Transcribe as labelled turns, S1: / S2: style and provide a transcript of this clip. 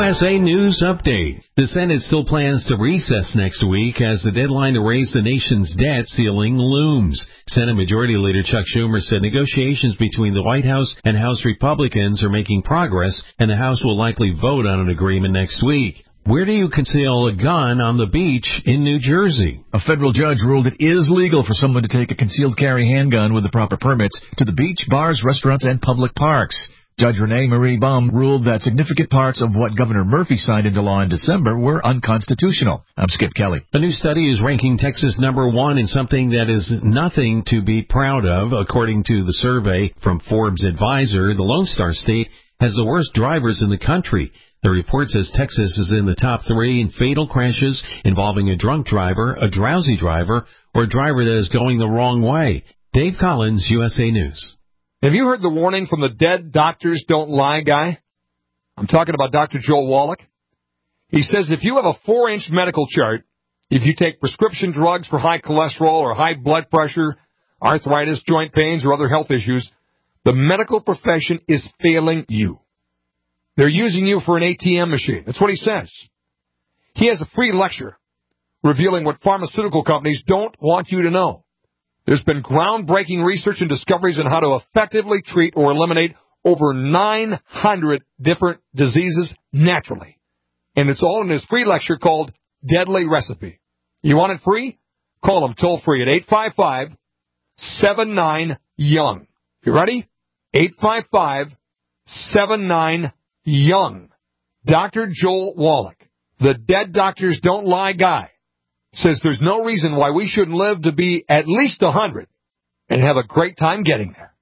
S1: USA News Update. The Senate still plans to recess next week as the deadline to raise the nation's debt ceiling looms. Senate Majority Leader Chuck Schumer said negotiations between the White House and House Republicans are making progress, and the House will likely vote on an agreement next week. Where do you conceal a gun on the beach in New Jersey?
S2: A federal judge ruled it is legal for someone to take a concealed carry handgun with the proper permits to the beach, bars, restaurants, and public parks. Judge Renee Marie Baum ruled that significant parts of what Governor Murphy signed into law in December were unconstitutional. I'm Skip Kelly.
S1: A new study is ranking Texas number one in something that is nothing to be proud of. According to the survey from Forbes Advisor, the Lone Star State has the worst drivers in the country. The report says Texas is in the top 3 in fatal crashes involving a drunk driver, a drowsy driver, or a driver that is going the wrong way. Dave Collins, USA News.
S3: Have you heard the warning from the dead doctors don't lie guy? I'm talking about Dr. Joel Wallach. He says if you have a 4-inch medical chart, if you take prescription drugs for high cholesterol or high blood pressure, arthritis, joint pains, or other health issues, the medical profession is failing you. They're using you for an ATM machine. That's what he says. He has a free lecture revealing what pharmaceutical companies don't want you to know. There's been groundbreaking research and discoveries on how to effectively treat or eliminate over 900 different diseases naturally. And it's all in his free lecture called Deadly Recipe. You want it free? Call him toll free at 855-79-YOUNG. You ready? 855-79-YOUNG. Dr. Joel Wallach, the dead doctors don't lie guy, says there's no reason why we shouldn't live to be at least 100 and have a great time getting there.